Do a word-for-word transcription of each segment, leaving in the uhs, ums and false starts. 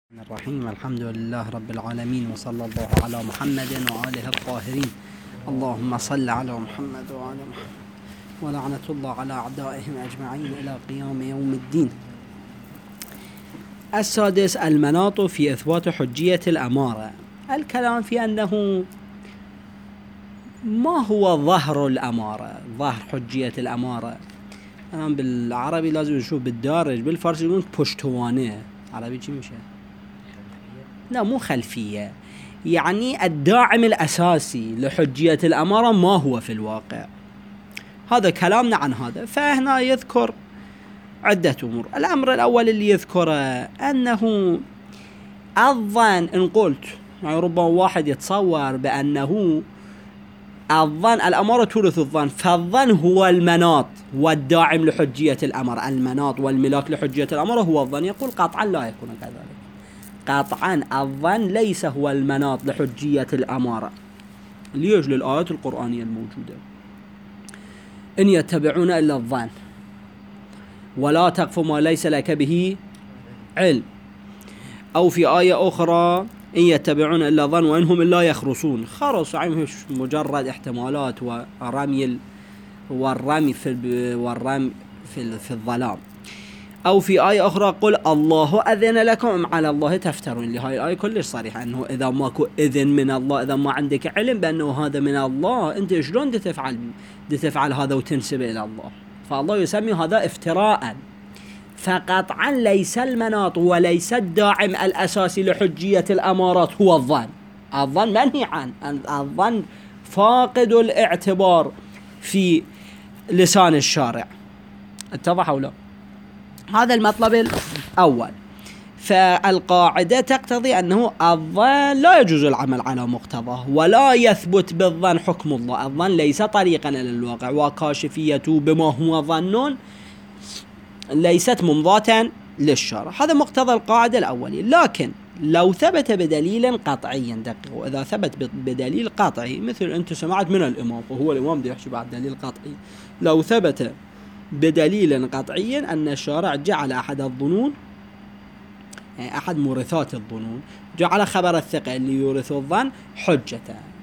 الرحيم. الحمد لله رب العالمين، وصلى الله على محمد وآله الطاهرين. اللهم صل على محمد وعلى محمد، ولعنة الله على أعدائهم أجمعين إلى قيام يوم الدين. السادس، المناط في إثبات حجية الأمارة. الكلام في أنه ما هو ظهر الأمارة، ظهر حجية الأمارة. الآن بالعربي لازم نشوف بالدارج، بالفارسي يقولون پشتوانه. عربي چی میشه؟ لا مو خلفية، يعني الداعم الأساسي لحجية الأمارة ما هو في الواقع. هذا كلامنا عن هذا. فهنا يذكر عدة أمور. الأمر الأول اللي يذكره أنه الظن، إن قلت يعني ربما واحد يتصور بأنه الظن الأمارة تورث الظن، فالظن هو المناط والداعم لحجية الأمر. المناط والملاك لحجية الأمر هو الظن. يقول قطعا لا يكون كذلك. قطعا الظن ليس هو المناط لحجية الأمارة. ليش؟ للآيات القرآنية الموجودة: إن يتبعون إلا الظن ولا تقف ما ليس لك به علم. أو في آية أخرى: إن يتبعون إلا ظن وإنهم إلا يخرصون. خرص يعني مجرد احتمالات ورمي والرمي في والرمي في في الظلام. أو في آية أخرى: قل الله أذن لكم على الله تفترون. اللي هاي الآية كلش صريحة أنه إذا ماكو إذن من الله، إذا ما عندك علم بأنه هذا من الله، أنت شلون دي تفعل دي تفعل هذا وتنسب إلى الله؟ فالله يسمي هذا افتراءً. فقطعا ليس المناط وليس الداعم الأساسي لحجية الأمارات هو الظن. الظن منهي عنه، الظن فاقد الاعتبار في لسان الشارع. اتضح أو لا؟ هذا المطلب الأول. فالقاعدة تقتضي أنه الظن لا يجوز العمل على مقتضاه، ولا يثبت بالظن حكم الله. الظن ليس طريقا إلى الواقع، وكاشفية بما هو ظن ليست ممضاة للشرع. هذا مقتضى القاعدة الأولية. لكن لو ثبت بدليل قطعي، دقيق، إذا ثبت بدليل قطعي، مثل أنت سمعت من الإمام وهو الإمام دي يحشي بعد دليل قطعي، لو ثبت بدليل قطعي أن الشارع جعل أحد الظنون، يعني أحد مورثات الظنون، جعل خبر الثقة اللي يورث الظن حجة،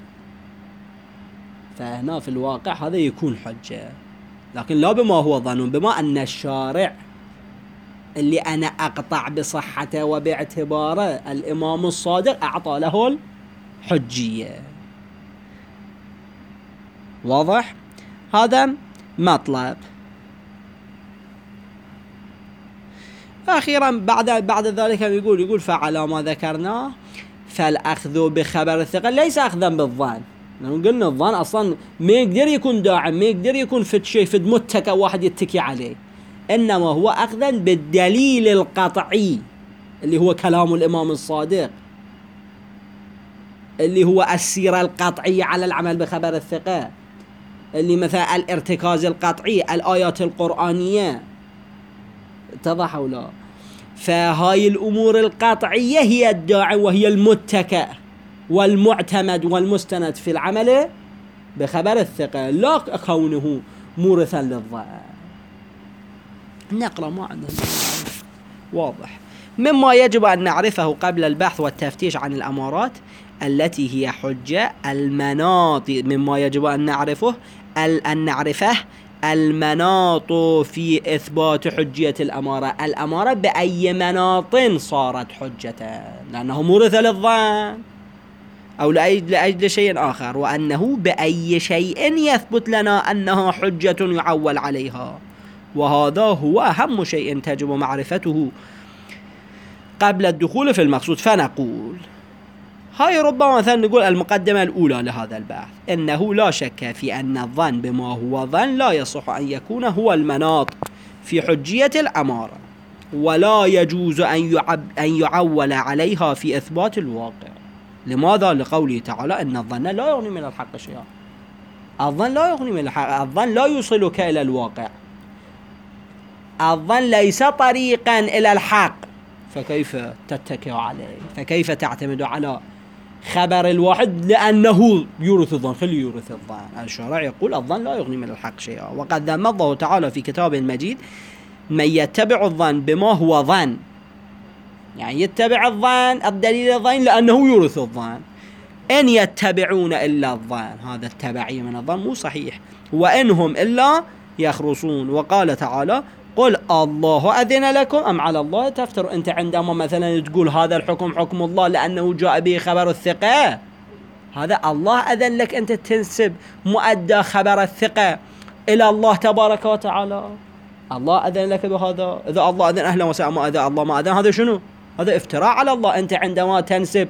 فهنا في الواقع هذا يكون حجة. لكن لا بما هو ظن، بما أن الشارع اللي أنا أقطع بصحته وباعتباره الإمام الصادق أعطى له الحجية. واضح؟ هذا مطلب. أخيرا بعد بعد ذلك يقول يقول فعلى ما ذكرناه فالأخذ بخبر الثقة ليس أخذا بالظن. لأنه قلنا الظن أصلا ما يقدر يكون داعم، ما يقدر يكون فد شيء فد متكى واحد يتكي عليه، إنما هو أخذا بالدليل القطعي اللي هو كلام الإمام الصادق، اللي هو السيرة القطعية على العمل بخبر الثقة، اللي مثلا الارتكاز القطعي الآيات القرآنية. اتضح أو لا؟ فهاي الأمور القطعية هي الداعم وهي المتكى والمعتمد والمستند في العمل بخبر الثقة، لا كونه مورثا للظن. نقرأ ما عندنا. واضح. مما يجب أن نعرفه قبل البحث والتفتيش عن الأمارات التي هي حجة المناط، مما يجب أن نعرفه أن نعرفه المناط في إثبات حجية الأمارة. الأمارة بأي مناط صارت حجة؟ لأنه مورث للظن أو لأجل, لأجل شيء آخر، وأنه بأي شيء يثبت لنا أنها حجة يعول عليها. وهذا هو أهم شيء تجب معرفته قبل الدخول في المقصود. فنقول هاي ربما مثلا نقول المقدمة الأولى لهذا البحث: إنه لا شك في أن الظن بما هو ظن لا يصح أن يكون هو المناط في حجية الأمارة، ولا يجوز أن يعب أن يعول عليها في إثبات الواقع. لماذا؟ لقوله تعالى: إن الظن لا يغني من الحق شيئا. الظن لا يغني من الحق، الظن لا يوصلك إلى الواقع، الظن ليس طريقا إلى الحق، فكيف تتكئ عليه؟ فكيف تعتمد على خبر الواحد لأنه يورث الظن؟ خلي يورث الظن. الشرع يقول الظن لا يغني من الحق شيئا. وقد ذم الله تعالى في كتاب المجيد من يتبع الظن بما هو ظن يعني يتبع الظن، الدليل الظن لأنه يورث الظن. إن يتبعون إلا الظن، هذا التبعية من الظن مو صحيح. وإنهم إلا يخرصون. وقال تعالى قل الله أذن لكم أم على الله تفتروا. أنت عندما مثلا تقول هذا الحكم حكم الله لأنه جاء به خبر الثقة، هذا الله أذن لك أنت تنسب مؤدى خبر الثقة إلى الله تبارك وتعالى. الله أذن لك بهذا. إذا الله أذن أهلا وسهلا، ما إذا الله ما أذن هذا شنو؟ هذا افتراء على الله. أنت عندما تنسب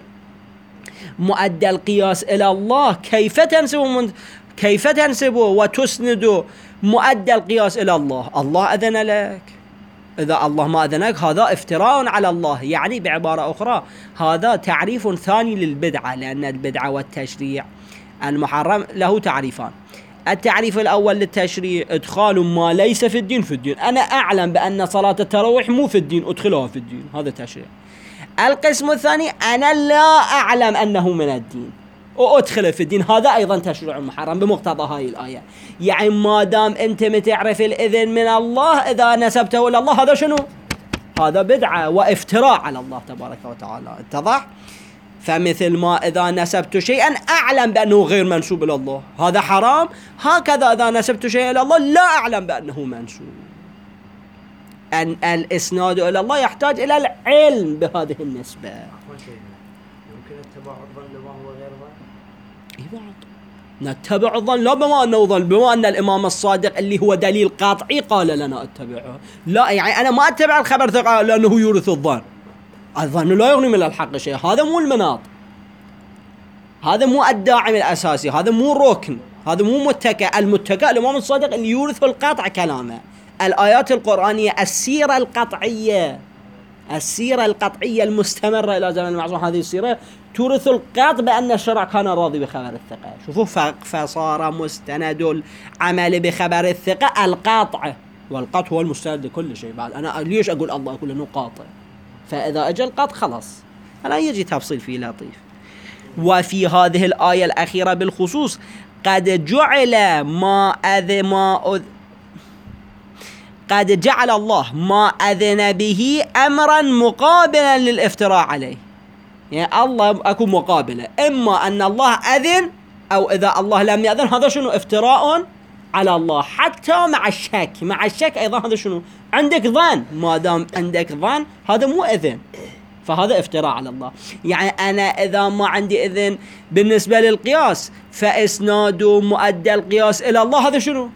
مؤدى القياس إلى الله، كيف تنسب من كيف تنسبه وتسند مؤدى القياس إلى الله؟ الله أذن لك. إذا الله ما أذن لك هذا افتراء على الله. يعني بعبارة أخرى هذا تعريف ثاني للبدعة، لأن البدعة والتشريع المحرم له تعريفان. التعريف الأول للتشريع إدخال ما ليس في الدين في الدين. أنا أعلم بأن صلاة التراويح مو في الدين، أدخلها في الدين، هذا تشريع. القسم الثاني أنا لا أعلم أنه من الدين وأدخله في الدين، هذا أيضا تشريع محرم بمقتضى هاي الآية. يعني ما دام أنت متعرف الإذن من الله، إذا نسبته إلى الله هذا شنو؟ هذا بدعة وافتراء على الله تبارك وتعالى. اتضح؟ فمثل ما إذا نسبت شيئا أعلم بأنه غير منسوب إلى الله هذا حرام، هكذا إذا نسبت شيئا إلى الله لا أعلم بأنه منسوب. أن الإسناد إلى الله يحتاج إلى العلم بهذه النسبة. يمكن اتباع الظن لما هو غير ظن. إيه بعض نتبع الظن لا بما أنه ظن، بما أن الإمام الصادق اللي هو دليل قاطعي قال لنا اتبعه. لا يعني أنا ما أتبع الخبر ثقة لأنه يورث الظن. الظن لا يغني من الحق شيء، هذا مو المناط، هذا مو الداعم الأساسي، هذا مو ركن، هذا مو متكئ. المتكئ الإمام الصادق اللي يورث القطع كلامه. الآيات القرآنية السيرة القطعية، السيرة القطعية المستمرة إلى زمن المعصوم، هذه السيرة تورث القطع بأن الشرع كان راضي بخبر الثقة. شوفوا فصار مستند العمل بخبر الثقة القاطع، والقطع هو المستند لكل شيء. بعد أنا ليش أقول الله أقول إنه قاطع؟ فإذا أجل قط خلاص أنا يجي تفصيل فيه لطيف. وفي هذه الآية الأخيرة بالخصوص قد جعل ما أذ ما أذ قد جعل الله ما أذن به أمرا مقابلا للافتراء عليه. يعني الله أكون مقابلة، إما أن الله أذن أو إذا الله لم يأذن هذا شنو؟ افتراء على الله. حتى مع الشك، مع الشك أيضا هذا شنو؟ عندك ظن، ما دام عندك ظن هذا مو إذن، فهذا افتراء على الله. يعني أنا إذا ما عندي إذن بالنسبة للقياس فإسناد مؤدى القياس إلى الله هذا شنو؟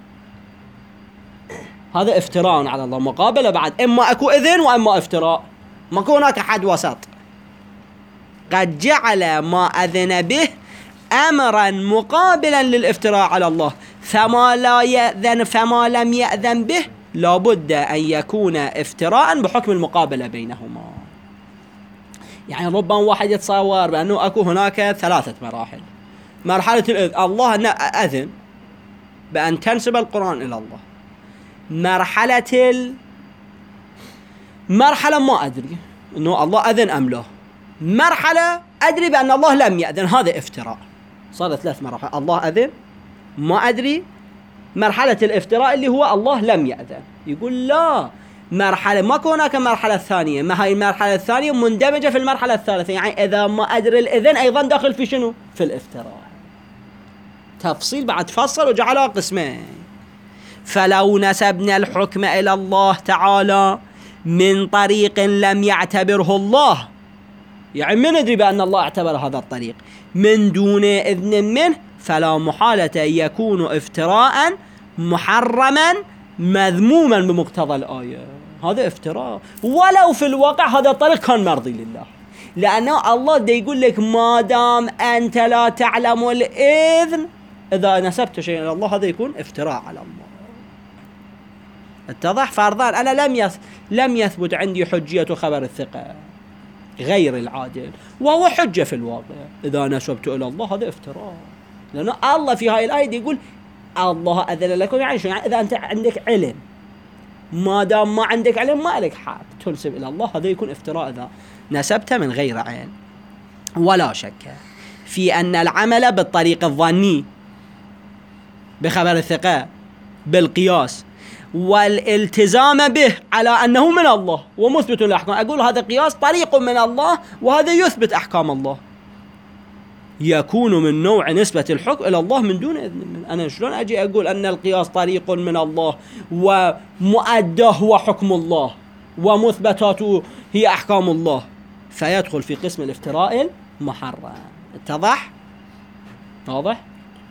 هذا افتراء على الله. مقابلة بعد، إما أكو إذن وإما افتراء، ما كون هناك حد وسط. قد جعل ما أذن به أمرا مقابلا للافتراء على الله، فما لا يأذن فما لم يأذن به لابد أن يكون افتراء بحكم المقابلة بينهما. يعني ربما واحد يتصور بأنه أكو هناك ثلاثة مراحل. مرحلة الإذن، الله أذن بأن تنسب القرآن إلى الله. مرحلة ال... مرحلة ما أدري إنه الله أذن أم لا. مرحلة أدري بأن الله لم يأذن، هذا افتراء. صارت ثلاث مراحل، الله أذن، ما أدري، مرحلة الافتراء اللي هو الله لم يأذن. يقول لا، مرحلة ما هناك مرحلة ثانية، ما هاي المرحلة الثانية مندمجة في المرحلة الثالثة. يعني إذا ما أدري الإذن أيضا داخل في شنو؟ في الافتراء. تفصيل بعد فصل وجعلها قسمين. فلو نسبنا الحكم إلى الله تعالى من طريق لم يعتبره الله، يعني من ندري بأن الله اعتبر هذا الطريق من دون إذن منه، فلا محالة يكون افتراء محرما مذموما بمقتضى الآية. هذا افتراء، ولو في الواقع هذا الطريق كان مرضي لله، لأنه الله دا يقول لك ما دام أنت لا تعلم الإذن، إذا نسبت شيئا إلى الله هذا يكون افتراء على الله. اتضح؟ فرضان أنا لم يث... لم يثبت عندي حجية خبر الثقة غير العادل، وهو حجة في الواقع، إذا نسبت إلى الله هذا افتراء، لأن الله في هاي الآية يقول الله أذن لكم. يعني شو؟ يعني إذا أنت عندك علم، ما دام ما عندك علم ما لك حق تنسب إلى الله، هذا يكون افتراء إذا نسبت من غير علم. ولا شك في أن العمل بالطريق الظني بخبر الثقة بالقياس والالتزام به على أنه من الله ومثبت الأحكام. أقول هذا قياس طريق من الله وهذا يثبت أحكام الله، يكون من نوع نسبة الحكم إلى الله من دون إذن منه. أنا شلون أجي أقول أن القياس طريق من الله ومؤداه هو حكم الله ومثبتاته هي أحكام الله؟ فيدخل في قسم الافتراء المحرم. اتضح؟ واضح؟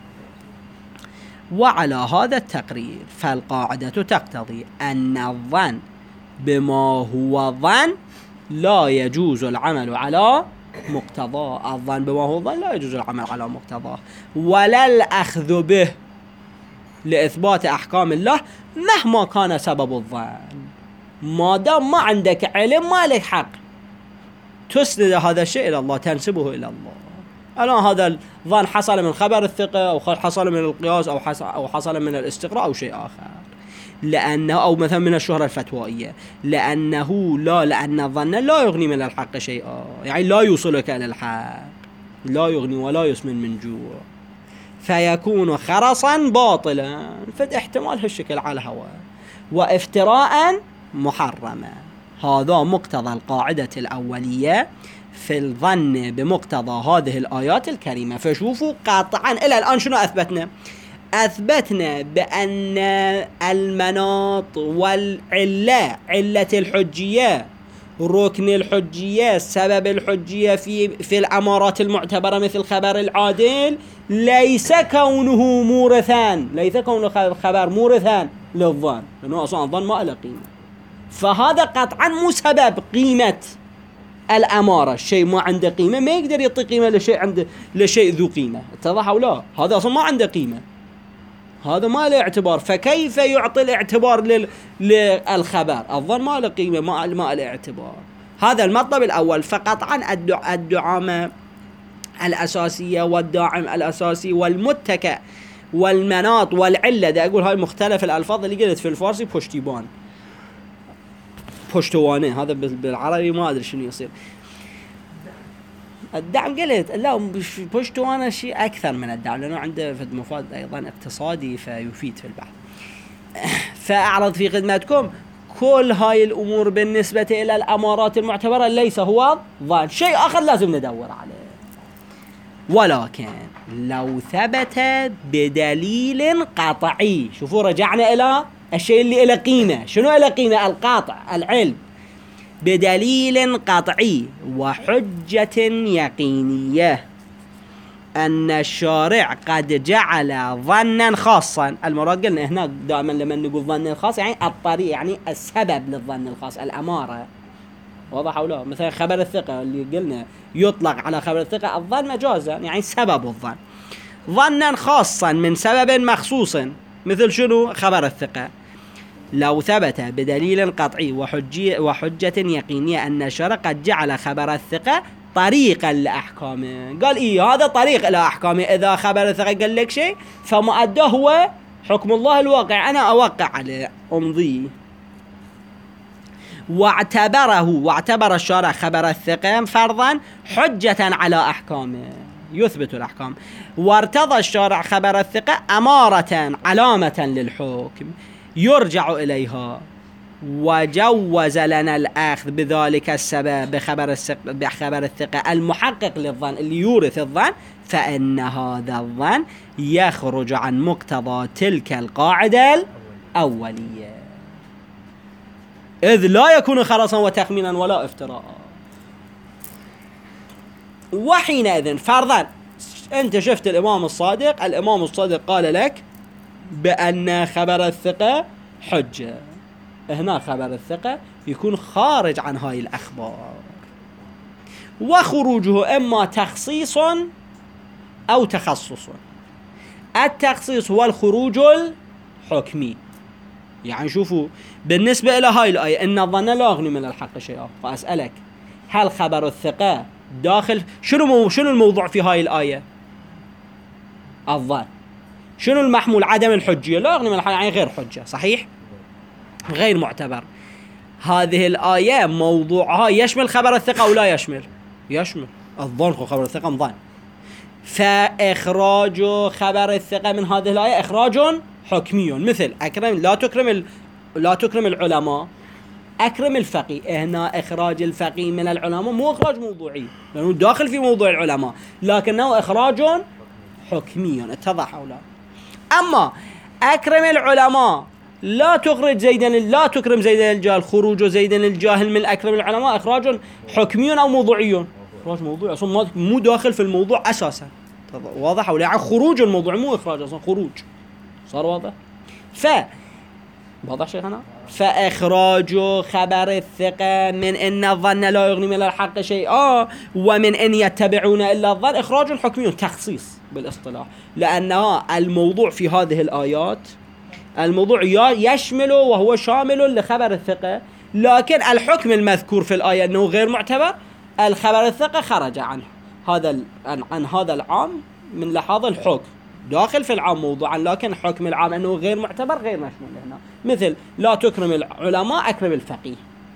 وعلى هذا التقرير فالقاعدة تقتضي أن الظن بما هو ظن لا يجوز العمل على مقتضاه. الظن بما هو ظن لا يجوز العمل على مقتضاه، ولا الأخذ به لإثبات أحكام الله مهما كان سبب الظن. ما دام ما عندك علم ما لك حق تسند هذا الشيء إلى الله، تنسبه إلى الله. الآن هذا الظن حصل من خبر الثقة أو حصل من القياس أو حصل أو حصل من الاستقراء أو شيء آخر، لأنه أو مثلا من الشهرة الفتوائية، لأنه لا لأن الظن لا يغني من الحق شيئا، يعني لا يوصلك إلى الحق، لا يغني ولا يسمن من جوع، فيكون خرصا باطلا فد احتمال هالشكل على الهواء وافتراء محرما. هذا مقتضى القاعدة الأولية في الظن بمقتضى هذه الآيات الكريمة. فشوفوا قاطعا إلى الآن شنو أثبتنا؟ أثبتنا بأن المناط والعلة، علة الحجية، ركن الحجية، سبب الحجية في في الأمارات المعتبرة مثل خبر العادل ليس كونه مورثان، ليس كونه خبر مورثان للظن، لأنه أصلا الظن ما له قيمة. فهذا قطعا مو سبب قيمة الأمارة. الشيء ما عنده قيمة ما يقدر يعطي قيمة لشيء عنده لشيء ذو قيمة. اتضح أو لا؟ هذا أصلا ما عنده قيمة، هذا ما له اعتبار، فكيف يعطي الاعتبار لل... للخبر؟ الظن ما له قيمة، ما ما له اعتبار. هذا المطلب الأول. فقطعا الدع... الدعامة الأساسية والداعم الأساسي والمتكئ والمناط والعلة، دا أقول هاي مختلف الألفاظ اللي قلت في الفارسي بوشتيبان بوشتوانه، هذا بالعربي ما أدري شنو يصير. الدعم قلت لا بوشتوانه شيء أكثر من الدعم، لأنه عنده فد مفاد أيضا اقتصادي فيفيد في البحث. فأعرض في خدمتكم كل هاي الأمور بالنسبة إلى الأمارات المعتبرة ليس هو ظن، شيء آخر لازم ندور عليه. ولكن لو ثبت بدليل قطعي، شوفوا رجعنا إلى الشيء اللي له قيمة. شنو له قيمة؟ القاطع، العلم، بدليل قطعي وحجة يقينية أن الشارع قد جعل ظنا خاصا. المراد قلنا هناك دائما لما نقول ظن خاص يعني الطريق، يعني السبب للظن الخاص، الأمارة. واضح أو لا؟ مثلا خبر الثقة اللي قلنا يطلق على خبر الثقة الظن مجازا، يعني سبب الظن، ظنا خاصا من سبب مخصوص، مثل شنو؟ خبر الثقة. لو ثبت بدليل قطعي وحجية وحجة يقينية أن الشرع قد جعل خبر الثقة طريقا لأحكامه، قال إيه هذا طريق إلى أحكامه. إذا خبر الثقة قال لك شيء فمؤداه هو حكم الله الواقع، أنا أوقع عليه أمضيه. واعتبره واعتبر الشارع خبر الثقة فرضا حجة على أحكامه، يثبت الأحكام. وارتضى الشارع خبر الثقة أمارة، علامة للحكم يرجع إليها، وجوز لنا الأخذ بذلك السبب بخبر الثقة, بخبر الثقة المحقق للظن اللي يورث الظن، فإن هذا الظن يخرج عن مقتضى تلك القاعدة الأولية، إذ لا يكون خرصا وتخمينا ولا افتراء. وحينئذ فرضا أنت شفت الإمام الصادق، الإمام الصادق قال لك بأن خبر الثقة حجة، هنا خبر الثقة يكون خارج عن هاي الأخبار، وخروجه إما تخصيص أو تخصص. التخصيص هو الخروج الحكمي، يعني شوفوا بالنسبة إلى هاي الآية إن الظن لا يغني من الحق شيئا، فأسألك هل خبر الثقة داخل شنو مو شنو الموضوع في هاي الآية؟ الظن. شنو المحمول؟ عدم الحجية، لا يغني من الحق يعني غير حجة، صحيح؟ غير معتبر. هذه الآية موضوعها يشمل خبر الثقة أو لا يشمل؟ يشمل. الظن خبر الثقة ظن، فإخراج خبر الثقة من هذه الآية إخراج حكمي، مثل أكرم لا تكرم لا تكرم العلماء أكرم الفقيه. هنا إخراج الفقيه من العلماء مو إخراج موضوعي لأنه داخل في موضوع العلماء، لكنه إخراج حكمي. اتضح أو لا؟ أما أكرم العلماء لا تخرج زيدا، لا تكرم زيدا الجاهل، خروج زيدا الجاهل من أكرم العلماء إخراج حكمي أو موضوعي؟ إخراج موضوعي أصلا مو داخل في الموضوع أساسا. واضح أو لا؟ يعني خروج الموضوع مو إخراج أصلا، خروج. صار واضح؟ ف واضح شيخنا؟ فإخراج خبر الثقة من إن الظن لا يغني من الحق شيئا ومن إن يتبعون إلا الظن إخراج حكمي، تخصيص بالاصطلاح، لأن الموضوع في هذه الآيات الموضوع يشمل وهو شامل لخبر الثقة، لكن الحكم المذكور في الآية أنه غير معتبر، الخبر الثقة خرج عنه هذا عن, عن هذا العام من لحاظ الحكم، داخل في العام موضوعا، لكن حكم العام أنه غير معتبر غير مشمول هنا. مثل لا تكرم العلماء أكرم الفقيه.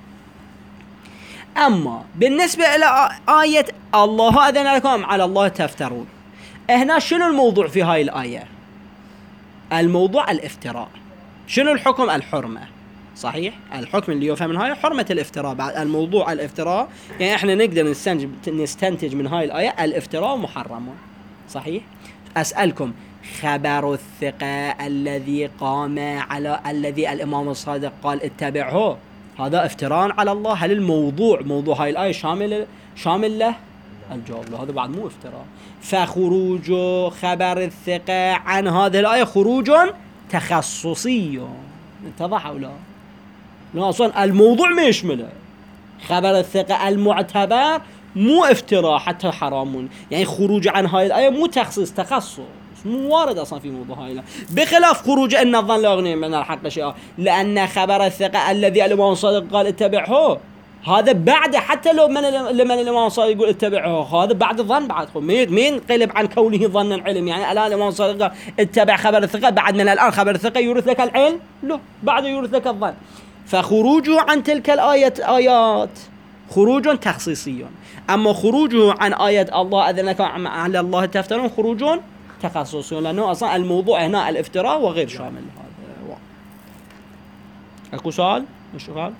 أما بالنسبة إلى آية الله أذن لكم على الله تفترون، هنا شنو الموضوع في هاي الآية؟ الموضوع الافتراء. شنو الحكم؟ الحرمة. صحيح؟ الحكم اللي يفهم من هاي حرمة الافتراء. بعد الموضوع الافتراء، يعني احنا نقدر نستنتج نستنتج من هاي الآية الافتراء محرم. صحيح؟ أسألكم، خبر الثقة الذي قام على الذي الإمام الصادق قال اتبعه، هذا افتراء على الله. هل الموضوع موضوع هاي الآية شامل شامل له؟ الجواب له، هذا بعد مو افتراء. فخروج خبر الثقة عن هذه الآية خروج تخصصي. اتضح أو لا؟ لا أصلا الموضوع ما يشمله. خبر الثقة المعتبر مو افتراء حتى حرام، يعني خروج عن هاي الآية مو تخصيص، تخصص، مو وارد أصلا في موضوع هاي الآية. بخلاف خروج أن الظن لا يغني من الحق شيئا، لأن خبر الثقة الذي الإمام الصادق قال اتبعه، هذا بعد، حتى لو من لمن الإمام الصادق يقول اتبعه، هذا بعد الظن، بعد مين مين قلب عن كونه ظنا علم. يعني الآن الإمام الصادق قال اتبع خبر الثقة، بعد من الآن خبر الثقة يورث لك العلم؟ لا، بعد يورث لك الظن. فخروجه عن تلك الآية آيات خروج تخصيصي، أما خروجه عن آية الله أذن لكم على الله تفترون خروج تخصصي، لأنه أصلا الموضوع هنا الافتراء وغير شامل. هذا أكو سؤال؟ مش سؤال؟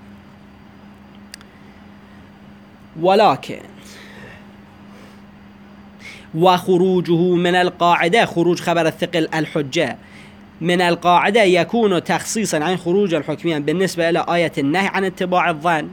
ولكن وخروجه من القاعدة، خروج خبر الثقل الحجة من القاعدة يكون تخصيصا عن خروج الحكميا بالنسبة إلى آية النهي عن اتباع الظن،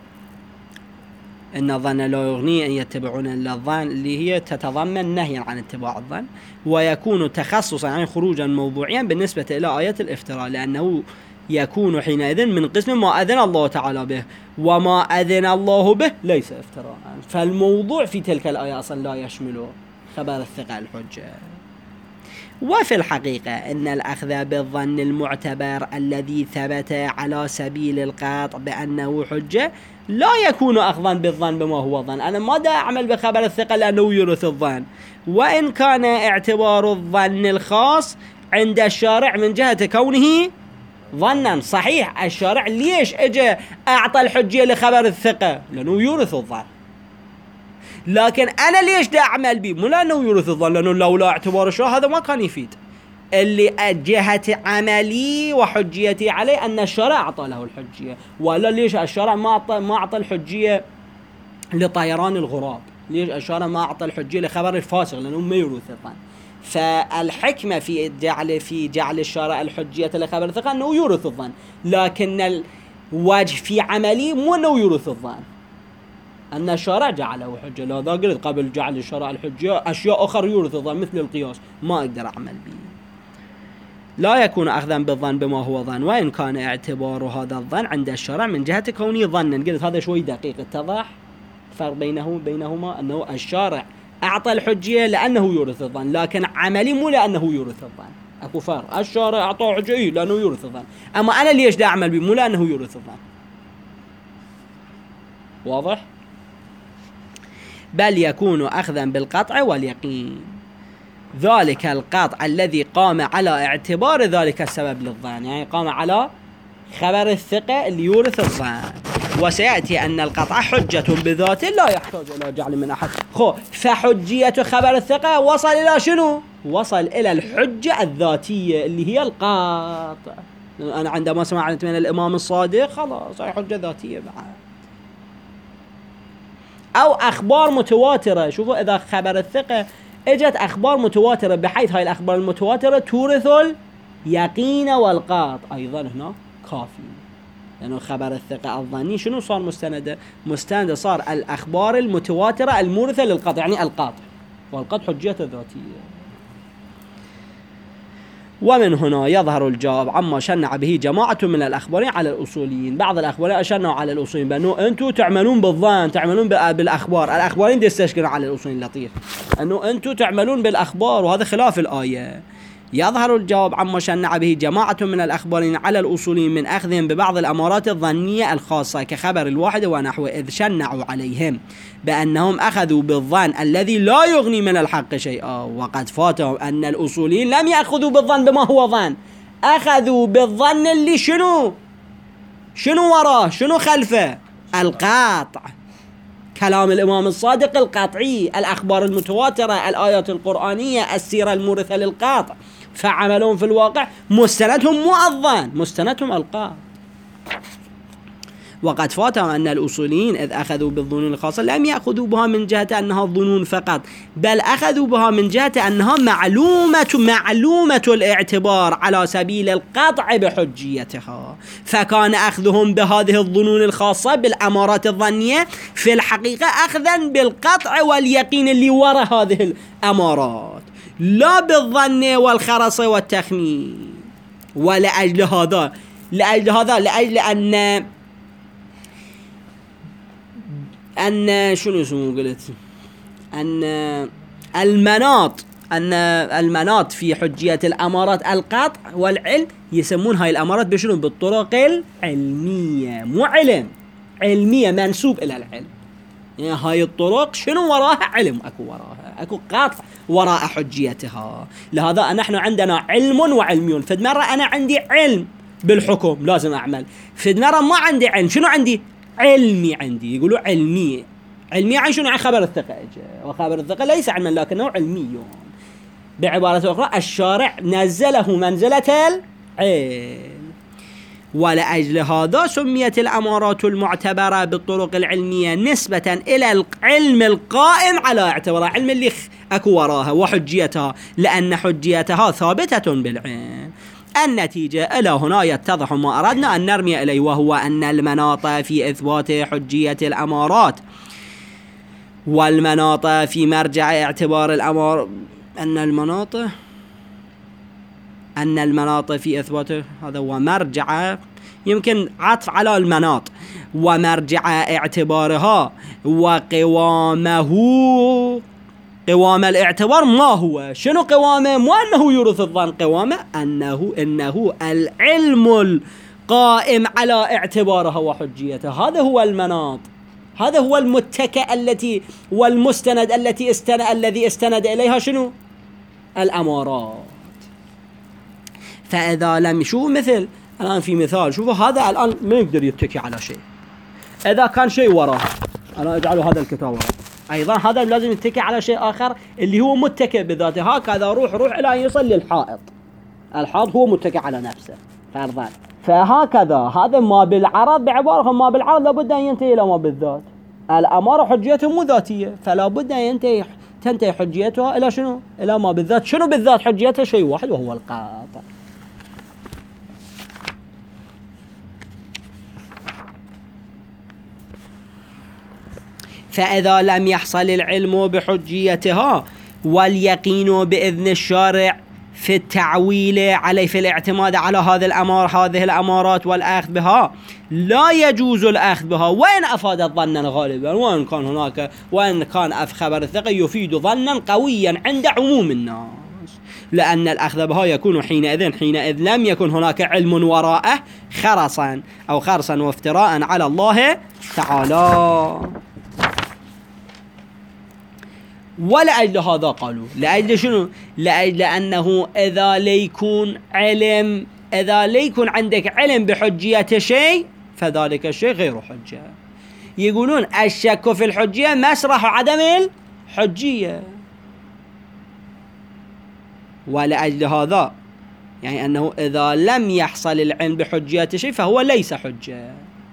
إن الظن لا يغني أن يتبعون إلا الظن، اللي هي تتضمن نهيا عن اتباع الظن، ويكون تخصصا عن خروجا موضوعيا بالنسبة إلى آية الافتراء، لأنه يكون حينئذ من قسم ما أذن الله تعالى به، وما أذن الله به ليس افتراء. فالموضوع في تلك الآية أصلا لا يشمل خبر الثقة الحجة. وفي الحقيقة إن الأخذ بالظن المعتبر الذي ثبت على سبيل القطع بأنه حجة لا يكون أخذا بالظن بما هو ظن. أنا ما دا أعمل بخبر الثقة لأنه يورث الظن، وإن كان اعتبار الظن الخاص عند الشارع من جهة كونه ظنا. صحيح الشارع ليش اجى أعطى الحجية لخبر الثقة؟ لأنه يورث الظن، لكن أنا ليش دا أعمل به؟ مو لأنه يورث الظن، لأنه لولا اعتبار الشارع هذا ما كان يفيد. اللي جهة عملي وحجيتي عليه أن الشارع أعطى له الحجية، ولا ليش الشارع ما أعطى ما أعطى الحجية لطيران الغراب؟ ليش الشارع ما أعطى الحجية لخبر الفاسق؟ لأنه ما يورث الظن. فالحكمة في جعل في جعل الشارع الحجية لخبر الثقة أنه يورث الظن، لكن الوجه في عملي مو أنه يورث الظن، أن الشارع جعله حجة. لذا قلت قبل جعل الشارع الحجية أشياء أخرى يورث الظن مثل القياس ما أقدر أعمل به. لا يكون أخذا بالظن بما هو ظن، وإن كان اعتبار هذا الظن عند الشارع من جهة كونه ظنا. قلت هذا شوي دقيق، اتضح فرق بينه بينهما أنه الشارع أعطى الحجية لأنه يورث الظن، لكن عملي مو لأنه يورث الظن. أكو فرق، الشارع أعطاه حجية لأنه يورث الظن، أما أنا ليش دا أعمل به؟ مو لأنه يورث الظن. واضح؟ بل يكون أخذا بالقطع واليقين، ذلك القطع الذي قام على اعتبار ذلك السبب للظن، يعني قام على خبر الثقة اللي يورث الظن. وسيأتي أن القطع حجة بذاته لا يحتاج إلى جعل من أحد. خو فحجية خبر الثقة وصل إلى شنو؟ وصل إلى الحجة الذاتية اللي هي القطع. أنا عندما سمعت من الإمام الصادق خلاص هي حجة ذاتية بعد. أو أخبار متواترة، شوفوا إذا خبر الثقة اجت أخبار متواترة بحيث هاي الأخبار المتواترة تورث اليقين والقاطع، أيضا هنا كافي، لأنه خبر الثقة الظني شنو صار مستنده؟ مستنده صار الأخبار المتواترة المورثة للقاطع، يعني القاطع، والقاطع حجيته ذاتية. ومن هنا يظهر الجواب عما شنع به جماعة من الأخبارين على الأصوليين. بعض الأخبارين شنعوا على الأصوليين بأنه أنتم تعملون بالظن، تعملون بالأخبار. الأخبارين دي يستشكلون على الأصوليين، لطيف، أنه أنتم تعملون بالأخبار، وهذا خلاف الآية. يظهر الجواب عما شنع به جماعة من الأخبارين على الأصوليين من أخذهم ببعض الأمارات الظنية الخاصة كخبر الواحد ونحوه، إذ شنعوا عليهم بأنهم أخذوا بالظن الذي لا يغني من الحق شيئا، وقد فاتهم أن الأصوليين لم يأخذوا بالظن بما هو ظن، أخذوا بالظن اللي شنو شنو وراه، شنو خلفه، القاطع، كلام الإمام الصادق القطعي، الأخبار المتواترة، الآيات القرآنية، السيرة المورثة للقاطع، فعملهم في الواقع مستندهم مو الظن، مستندهم القاطع. وقد فاتهم أن الأصوليين إذ أخذوا بالظنون الخاصة لم يأخذوا بها من جهة أنها ظنون فقط، بل أخذوا بها من جهة أنها معلومة معلومة الاعتبار على سبيل القطع بحجيتها، فكان أخذهم بهذه الظنون الخاصة بالأمارات الظنية في الحقيقة أخذا بالقطع واليقين اللي وراء هذه الأمارات، لا بالظن والخرص والتخمين. ولأجل هذا لأجل هذا لأجل أن أن شنو اسمه قلت أن المناط أن المناط في حجية الأمارات القطع والعلم، يسمون هاي الأمارات بشنو؟ بالطرق العلمية، مو علم، علمية منسوب إلى العلم. يعني هاي الطرق شنو وراها؟ علم، أكو وراها أكو قطع وراء حجيتها. لهذا نحن عندنا علم وعلميون. فد مرة أنا عندي علم بالحكم لازم أعمل، فد مرة ما عندي علم، شنو عندي؟ علمي عندي. يقولوا علمية، علمية عن شنو؟ عن خبر الثقة اجى، وخبر الثقة ليس علما لكنه علمي. بعبارة أخرى الشارع نزله منزلة العلم. ولأجل هذا سميت الأمارات المعتبرة بالطرق العلمية نسبة إلى العلم القائم على اعتبار علم اللي أكو وراها وحجيتها، لأن حجيتها ثابتة بالعلم. النتيجة إلى هنا يتضح ما أردنا أن نرمي إليه، وهو أن المناط في إثبات حجية الأمارات والمناط في مرجع اعتبار الأمار أن المناط أن المناط في إثبات هذا ومرجع، يمكن عطف على المناط، ومرجع اعتبارها وقوامه، قوام الاعتبار ما هو؟ شنو قوامه؟ مو أنه يورث الظن، قوامه أنه إنه العلم القائم على اعتبارها وحجيتها. هذا هو المناط، هذا هو المتكئ التي والمستند التي استند الذي استند إليها شنو؟ الأمارات. فإذا لم شو مثل الآن في مثال، شوفوا هذا الآن ما يقدر يتكي على شيء، إذا كان شيء وراه أنا أجعله هذا الكتاب وراه، أيضا هذا لازم يتكي على شيء آخر اللي هو متكئ بذاته. هكذا روح روح إلى أن يصل للحائط، الحائط هو متكئ على نفسه فرضا. فهكذا هذا ما بالعرض، بعبارة ما بالعرض لابد أن ينتهي إلى ما بالذات. الأمارة حجيته مو ذاتية، فلا بد أن ينتهي تنتهي حجيتها إلى شنو؟ إلى ما بالذات. شنو بالذات حجيتها؟ شيء واحد وهو القاطع. فإذا لم يحصل العلم بحجيتها واليقين بإذن الشارع في التعويل عليه، في الاعتماد على هذه الأمار هذه الأمارات والأخذ بها، لا يجوز الأخذ بها وإن أفادت ظنا غالبا، وإن كان هناك وإن كان خبر الثقة يفيد ظنا قويا عند عموم الناس، لأن الأخذ بها يكون حينئذ حينئذ لم يكن هناك علم وراءه خرصا أو خرصا وافتراء على الله تعالى. ولأجل هذا قالوا، لأجل شنو؟ لأجل أنه إذا ليكون علم إذا ليكون عندك علم بحجية شيء فذلك الشيء غير حجة. يقولون الشك في الحجية مسرح عدم الحجية. ولأجل هذا يعني أنه إذا لم يحصل العلم بحجية شيء فهو ليس حجة.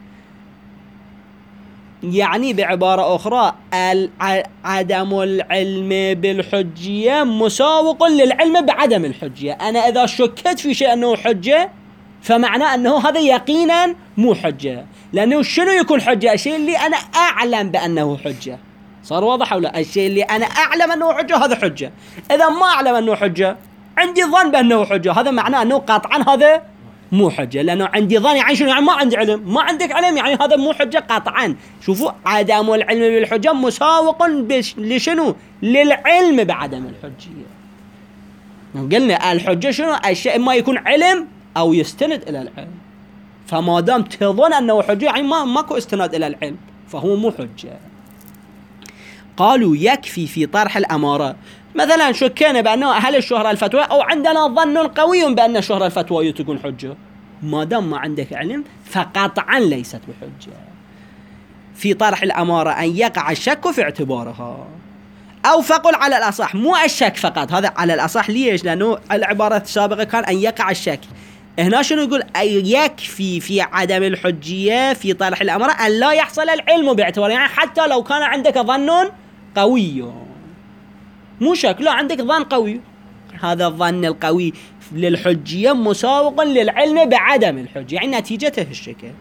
يعني بعبارة أخرى عدم العلم بالحجية مساوق للعلم بعدم الحجية. أنا إذا شكت في شيء أنه حجة فمعناه أنه هذا يقينا مو حجة، لأنه شنو يكون حجة؟ الشيء اللي أنا أعلم بأنه حجة. صار واضح أو لا؟ الشيء اللي أنا أعلم أنه حجة هذا حجة. إذا ما أعلم أنه حجة عندي ظن بأنه حجة، هذا معناه أنه قطعا هذا مو حجة، لأنه عندي ظن يعني شنو؟ يعني ما عندي علم. ما عندك علم يعني هذا مو حجة قطعا. شوفوا، عدم العلم بالحجة مساوق لشنو؟ للعلم بعدم الحجية. قلنا الحجة شنو؟ الشيء ما يكون علم أو يستند إلى العلم. فما دام تظن أنه حجة يعني ما ماكو استناد إلى العلم فهو مو حجة. قالوا يكفي في طرح الأمارة. مثلا شكينا بأنه هل الشهرة الفتوى أو عندنا ظن قوي بأن الشهرة الفتوى تكون حجة، ما دام ما عندك علم فقطعا ليست بحجة. في طرح الأمارة أن يقع الشك في اعتبارها، أو فقل على الأصح مو الشك فقط، هذا على الأصح. ليش؟ لأنه العبارة السابقة كان أن يقع الشك. هنا شنو يقول؟ يكفي في عدم الحجية في طرح الأمارة أن لا يحصل العلم باعتباره. يعني حتى لو كان عندك ظن قوي، مو شك، لا عندك ظن قوي، هذا الظن القوي للحجية مساوق للعلم بعدم الحجية، يعني نتيجته الشك.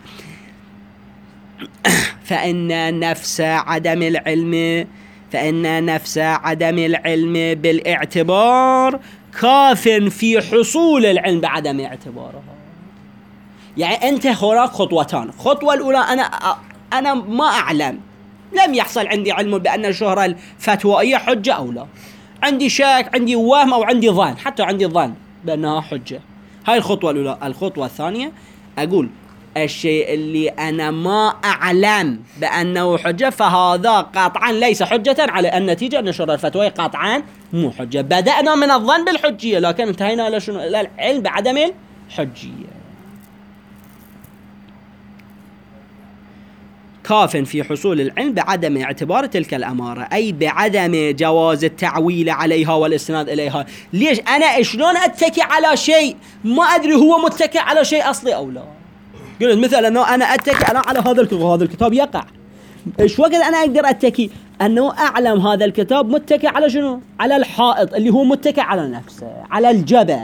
فإن نفس عدم العلم فإن نفس عدم العلم بالاعتبار كاف في حصول العلم بعدم اعتباره. يعني أنت هناك خطوتان. الخطوة الأولى أنا أنا ما أعلم، لم يحصل عندي علم بأن الشهرة الفتوائية حجة أو لا، عندي شك، عندي وهم، أو عندي ظن، حتى عندي ظن بأنها حجة. هاي الخطوة الأولى. الخطوة الثانية أقول الشيء اللي أنا ما أعلم بأنه حجة فهذا قطعا ليس حجة، على النتيجة أن الشهرة الفتوائية قطعا مو حجة. بدأنا من الظن بالحجية لكن انتهينا إلى شنو؟ إلى العلم بعدم الحجية. كاف في حصول العلم بعدم اعتبار تلك الأمارة، أي بعدم جواز التعويل عليها والاستناد إليها. ليش أنا شلون أتكي على شيء ما أدري هو متكي على شيء أصلي أو لا؟ قلت مثلا أنه أنا أتكي أنا على هذا الكتاب، هذا الكتاب يقع، إيش وقت أنا أقدر أتكي؟ أنه أعلم هذا الكتاب متكي على شنو؟ على الحائط اللي هو متكي على نفسه، على الجبل.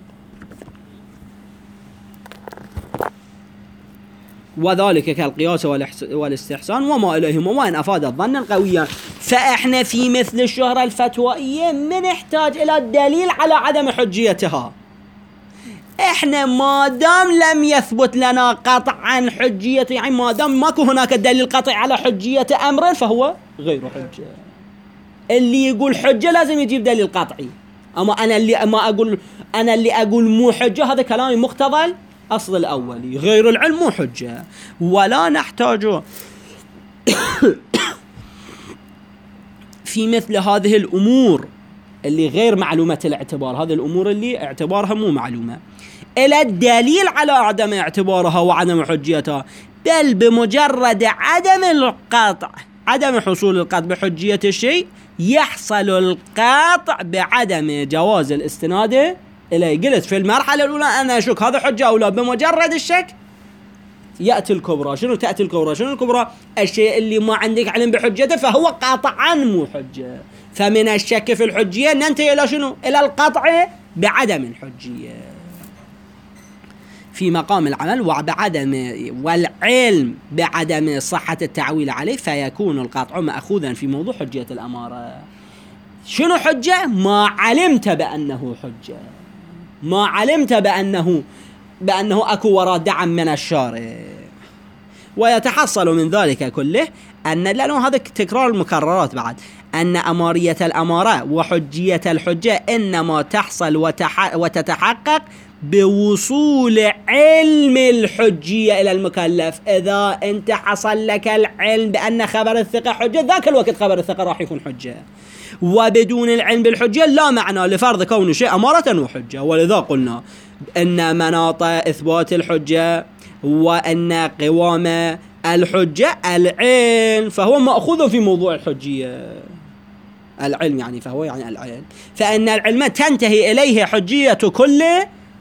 وذلك كالقياس والاستحسان وما إليهما وإن أفاد الظن القوية. فإحنا في مثل الشهرة الفتوائية من نحتاج إلى الدليل على عدم حجيتها. إحنا ما دام لم يثبت لنا قطعا حجية، يعني ما دام ماكو هناك دليل قطعي على حجية أمر فهو غير حجة. اللي يقول حجة لازم يجيب دليل قطعي. أما أنا اللي ما أقول أنا اللي أقول مو حجة، هذا كلامي مقتضى أصل الأولي، غير العلم مو حجة. ولا نحتاج في مثل هذه الأمور اللي غير معلومة الاعتبار، هذه الأمور اللي اعتبارها مو معلومة، إلى الدليل على عدم اعتبارها وعدم حجيتها، بل بمجرد عدم القطع، عدم حصول القطع بحجية الشيء، يحصل القطع بعدم جواز الاستناد إليه. قلت في المرحلة الأولى أنا أشك هذا حجة أو لا، بمجرد الشك يأتي الكبرى. شنو تأتي الكبرى؟ شنو الكبرى؟ الشيء اللي ما عندك علم بحجته فهو قطعا مو حجة. فمن الشك في الحجية ننتهي إلى شنو؟ إلى القطع بعدم الحجية في مقام العمل وبعدم والعلم بعدم صحة التعويل عليه، فيكون القطع مأخوذا في موضوع حجية الأمارة. شنو حجة؟ ما علمت بأنه حجة، ما علمت بأنه بأنه أكو وراء دعم من الشارع. ويتحصل من ذلك كله أن، لأنه هذا تكرار المكررات بعد، أن أمارية الأمارة وحجية الحجة إنما تحصل وتح... وتتحقق بوصول علم الحجية إلى المكلف. إذا أنت حصل لك العلم بأن خبر الثقة حجة، ذاك الوقت خبر الثقة راح يكون حجة. وبدون العلم بالحجة لا معنى لفرض كون شيء أمارة وحجة. ولذا قلنا إن مناط إثبات الحجة وأن قوام الحجة العلم، فهو مأخوذ في موضوع الحجية. العلم يعني فهو يعني العلم، فإن العلم تنتهي إليه حجية كل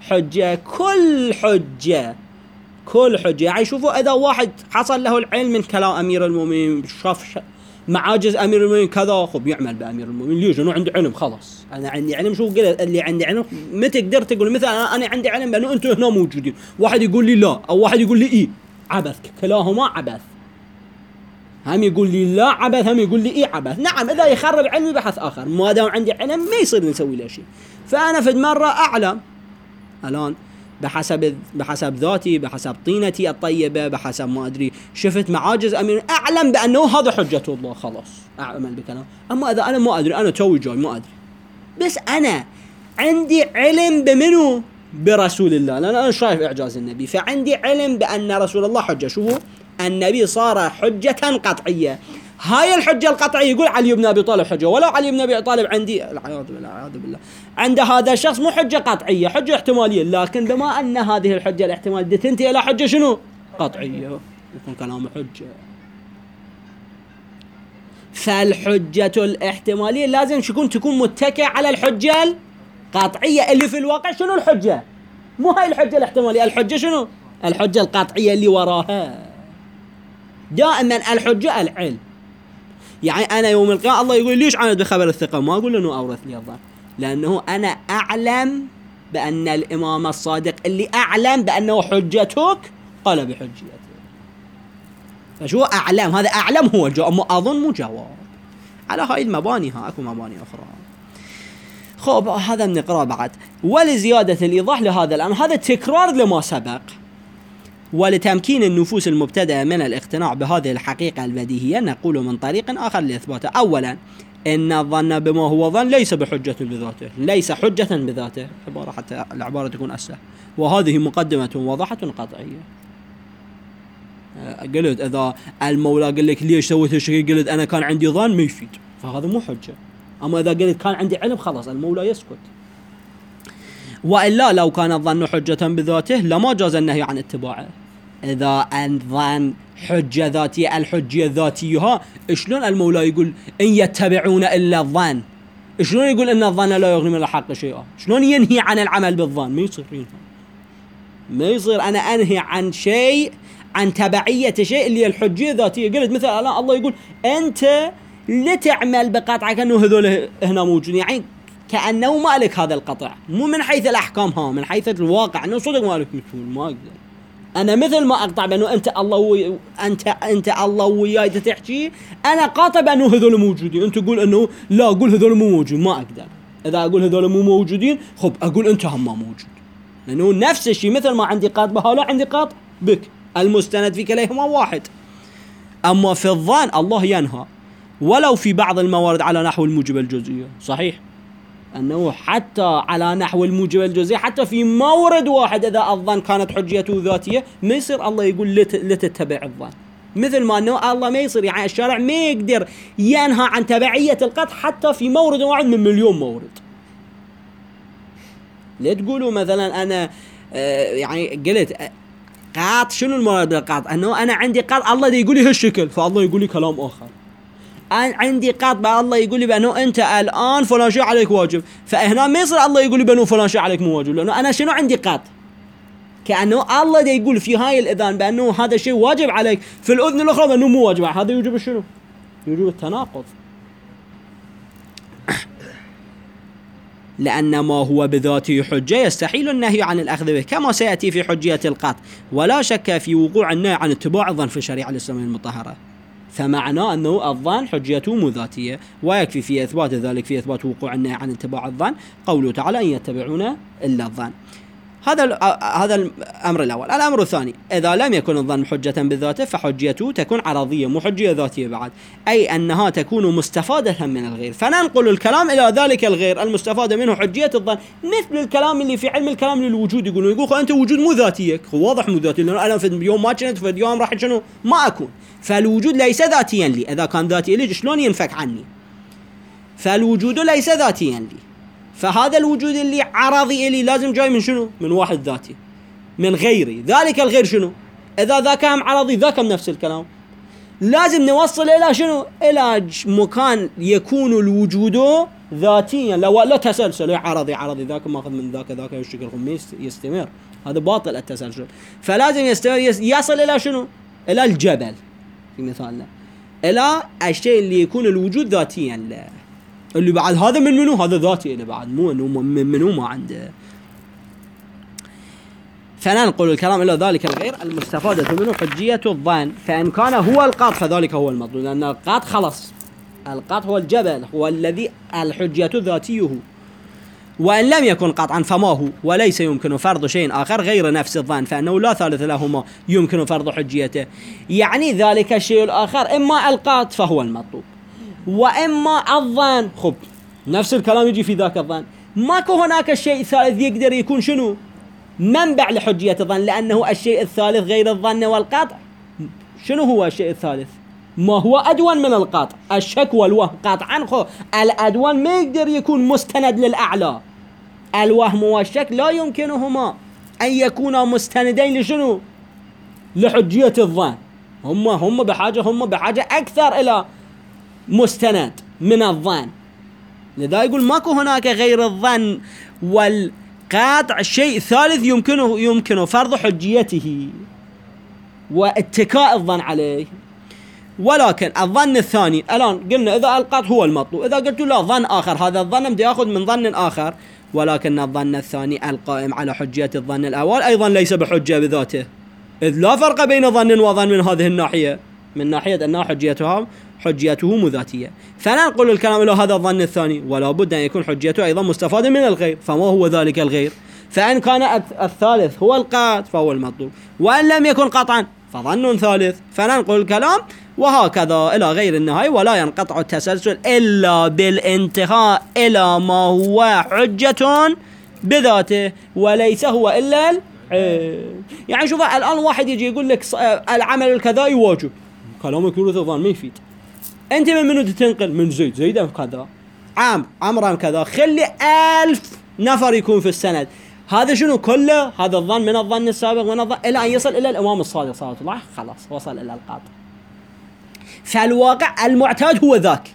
حجة كل حجة كل حجة. يعني شوفوا إذا واحد حصل له العلم من كلام أمير المؤمنين، شاف معاجز أمير المؤمنين كذا، خب يعمل بأمير المؤمنين. ليش؟ أنا عندي علم خلاص، أنا عندي علم. شو قلت اللي عندي علم؟ ما تقدر تقول مثلا أنا عندي علم بأنه أنتم هنا موجودين، واحد يقول لي لا أو واحد يقول لي إيه، عبث، كلاهما عبث. هم يقول لي لا عبث، هم يقول لي إيه عبث. نعم إذا يخرب علمي بحث آخر، ما دام عندي علم ما يصير نسوي له شيء. فأنا في مرة أعلم الآن بحسب بحسب ذاتي، بحسب طينتي الطيبة، بحسب ما أدري شفت معاجز أمين، أعلم بأنه هذا حجة الله، خلاص أعمل بكلام. أما إذا أنا ما أدري، أنا توي جاي ما أدري، بس أنا عندي علم بمنو؟ برسول الله، لأن أنا شايف إعجاز النبي، فعندي علم بأن رسول الله حجة. شوفوا النبي صار حجة قطعية. هاي الحجة القطعية يقول علي بن أبي طالب حجة، ولو علي بن أبي طالب عندي العياذ بالله العياذ بالله عند هذا الشخص مو حجة قطعية، حجة احتمالية. لكن بما أن هذه الحجة الاحتمالية تنتهي إلى حجة شنو؟ قطعية، يكون كلامه حجة. فالحجة الاحتمالية لازم تكون تكون متكئة على الحجة القطعية اللي في الواقع شنو الحجة؟ مو هاي الحجة الاحتمالية، الحجة شنو؟ الحجة القطعية اللي وراها. دائما الحجة العلم. يعني أنا يوم القيامة الله يقول ليش عاند بخبر الثقة؟ ما أقول إنه أورثني الظن، لأنه أنا أعلم بأن الإمام الصادق اللي أعلم بأنه حجتك قال بحجيته. فشو أعلم؟ هذا أعلم هو الجواب، ما أظن مو جواب. على هاي المباني ها أكو مباني أخرى. خب هذا بنقرأ بعد. ولزيادة الإيضاح لهذا الأمر، هذا تكرار لما سبق، ولتمكين النفوس المبتدئة من الاقتناع بهذه الحقيقة البديهية نقول من طريق آخر لإثباتها. أولا إن الظن بما هو ظن ليس بحجة بذاته، ليس حجة بذاته، عبارة حتى العبارة تكون أسهل، وهذه مقدمة واضحة قطعية. قلت إذا المولى قال لك ليش سويت هالشيء، قلت أنا كان عندي ظن، ما يفيد، فهذا مو حجة. أما إذا قلت كان عندي علم، خلاص المولى يسكت. وإلا لو كان الظن حجة بذاته لما جاز النهي عن اتباعه. إذا الظن حجة ذاتية، الحجية الذاتية، شلون المولى يقول إن يتبعون إلا الظن؟ شلون يقول إن الظن لا يغني من الحق شيئا؟ شلون ينهي عن العمل بالظن؟ ما يصير ينهي. ما يصير أنا أنهي عن شيء، عن تبعية شيء اللي الحجية الذاتية. قلت مثل الآن الله يقول أنت لتعمل بقطعك أنه هذول هنا موجودين، يعني كأنه مالك هذا القطع، مو من حيث الأحكام، ها من حيث الواقع أنه صدق مالك مثول. ما أقدر أنا مثل ما أقطع بأنه أنت الله وي... أنت أنت الله وياي تحكي، أنا قاطع بأنه هذول موجودين، أنت تقول أنه لا، أقول هذول مو موجودين، ما أقدر. إذا أقول هذول مو موجودين، خب أقول أنت هم ما موجود، لأنه نفس الشيء. مثل ما عندي قاط بهؤلاء عندي قاط بك، المستند في كليهما واحد. أما في الظن الله ينهى ولو في بعض الموارد على نحو الموجب الجزئية. صحيح أنه حتى على نحو الموجب الجزئي، حتى في مورد واحد إذا الظن كانت حجيته ذاتية، ما يصير الله يقول لتتبع الظن. مثل ما أنه الله ما يصير، يعني الشارع ما يقدر ينهى عن تبعية القطع حتى في مورد واحد من مليون مورد. لا تقولوا مثلا أنا آه يعني قلت قاط، شنو المراد بالقاط؟ أنه أنا عندي قاط الله دي يقول لي هالشكل، فالله يقول لي كلام آخر. أنا عندي قاط بقى الله يقول لي بأنه أنت الآن فلان شيء عليك واجب، فهنا ما يصير الله يقول لي بأنه فلان شيء عليك مو واجب، لأنه أنا شنو عندي قاط، كأنه الله دا يقول في هاي الأذان بأنه هذا الشيء واجب عليك، في الأذن الأخرى بأنه مو واجب. هذا يوجب شنو؟ يوجب التناقض. لأن ما هو بذاته حجة يستحيل النهي عن الأخذ به، كما سيأتي في حجية القاط. ولا شك في وقوع النهي عن اتباع الظن في الشريعة الإسلامية المطهرة، فمعناه أنه الظن حجيته مو ذاتية، ويكفي في إثبات ذلك، في إثبات وقوع النهي عن اتباع الظن، قوله تعالى إن يتبعون إلا الظن. هذا هذا الأمر الأول. الأمر الثاني، إذا لم يكن الظن حجة بذاته فحجيته تكون عرضية، مو حجية ذاتية بعد، أي أنها تكون مستفادة من الغير، فننقل الكلام إلى ذلك الغير المستفاد منه حجية الظن، مثل الكلام اللي في علم الكلام للوجود، يقولون يقول أنت وجود مو ذاتية، واضح مو ذاتي، لأنه أنا في اليوم ما كنت، في اليوم راح شنو ما أكون، فالوجود ليس ذاتيا لي. إذا كان ذاتيا لي شلون ينفك عني؟ فالوجود ليس ذاتيا لي، فهذا الوجود اللي عرضي إلي لازم جاي من شنو؟ من واحد ذاتي، من غيري. ذلك الغير شنو؟ إذا ذاك هم عرضي، ذاك هم نفس الكلام. لازم نوصل إلى شنو؟ إلى مكان يكون الوجود ذاتيا، لو لا تسلسل عرضي عرضي ذاك ماخذ من ذاك ذاك يشكل خميس يستمر، هذا باطل التسلسل. فلازم يستمر يصل إلى شنو؟ إلى الجبل في مثالنا، إلى الشيء اللي يكون الوجود ذاتيا له، اللي بعد هذا من منو؟ هذا ذاتي اللي بعد، مو انه من منو ما عنده. فننقل الكلام إلى ذلك الغير المستفادة منه حجية الظن، فإن كان هو القاط فذلك هو المطلوب، لأن القاط خلص، القاط هو الجبل، هو الذي الحجية ذاتيه. وإن لم يكن قطعا فما هو، وليس يمكن فرض شيء آخر غير نفس الظن، فإنه لا ثالث لهما يمكن فرض حجيته. يعني ذلك الشيء الآخر إما القاط فهو المطلوب، وإما الظن. خب نفس الكلام يجي في ذاك الظن، ماكو هناك شيء ثالث يقدر يكون شنو؟ منبع لحجية الظن، لأنه الشيء الثالث غير الظن والقطع. شنو هو الشيء الثالث؟ ما هو أدون من القطع، الشك والوهم. قطعا خو الأدون ما يقدر يكون مستند للأعلى، الوهم والشك لا يمكنهما أن يكونا مستندين لشنو؟ لحجية الظن. هم هم بحاجة هم بحاجة أكثر إلى مستند من الظن. لذا يقول ماكو هناك غير الظن والقطع شيء ثالث يمكنه يمكنه فرض حجيته واتكاء الظن عليه. ولكن الظن الثاني الآن قلنا إذا القاط هو المطلوب، إذا قلت لا ظن آخر، هذا الظن بدي أخذ من ظن آخر، ولكن الظن الثاني القائم على حجية الظن الأول أيضا ليس بحجة بذاته، إذ لا فرق بين ظن وظن من هذه الناحية، من ناحية أنها حجيتها حجيته مذاتية. فننقل الكلام إلى هذا الظن الثاني، ولا بد أن يكون حجيته أيضا مستفادا من الغير، فما هو ذلك الغير؟ فإن كان الثالث هو القاط فهو المطلوب، وإن لم يكن قطعا فظن ثالث. فننقل الكلام وهكذا إلى غير النهاية، ولا ينقطع التسلسل إلا بالانتهاء إلى ما هو حجة بذاته، وليس هو إلا العلم. يعني شوف الآن واحد يجي يقول لك العمل الكذا واجب، كلامك يورث الظن ما يفيد. أنت من منو تنقل؟ من زيد، زيد كذا، عام عمران كذا، خلي ألف نفر يكون في السند، هذا شنو كله؟ هذا الظن من الظن السابق من الظن إلى أن يصل إلى الإمام الصادق صلى الله عليه وسلم، خلاص وصل إلى القاطع. فالواقع المعتاد هو ذاك.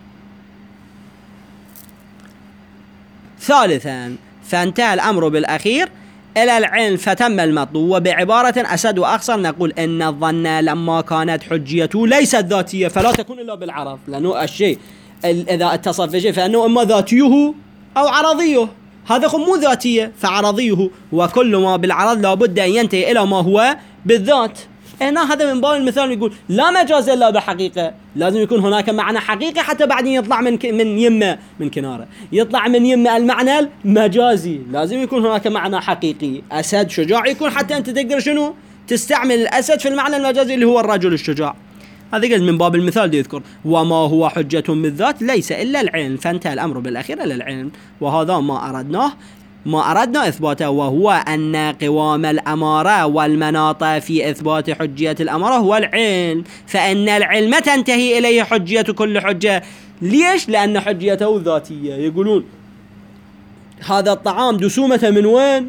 ثالثا فانتهى الأمر بالأخير إلى العلم فتم المطلوب. وبعبارة أسد وأخصر نقول إن الظن لما كانت حجيته ليست ذاتية فلا تكون إلا بالعرض، لأنه الشيء إذا اتصف بشيء فإنه إما ذاتيه أو عرضيه، هذا خم مو ذاتية فعرضيه، وكل ما بالعرض لابد أن ينتهي إلى ما هو بالذات. هنا هذا من باب المثال يقول لا مجاز إلا بحقيقة، لازم يكون هناك معنى حقيقي حتى بعدين يطلع من من يمه من كناره، يطلع من يمه المعنى المجازي، لازم يكون هناك معنى حقيقي. أسد شجاع يكون حتى أنت تقدر شنو تستعمل الأسد في المعنى المجازي اللي هو الرجل الشجاع. هذا قلت من باب المثال دي يذكر وما هو حجة بالذات ليس إلا العلم، فانتهى الأمر بالأخير إلى العلم. وهذا ما أردناه ما أردنا إثباته، وهو أن قوام الأمارة والمناط في إثبات حجية الأمارة هو العلم، فإن العلم تنتهي إليه حجية كل حجة. ليش؟ لأن حجيته ذاتية. يقولون هذا الطعام دسومة من وين؟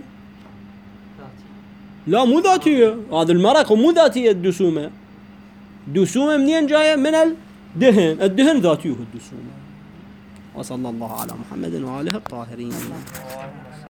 لا مو ذاتية، هذا المرق مو ذاتية الدسومة. دسومة منين جاية؟ من الدهن، الدهن ذاتيه الدسومة. وصلى الله على محمد وآله الطاهرين.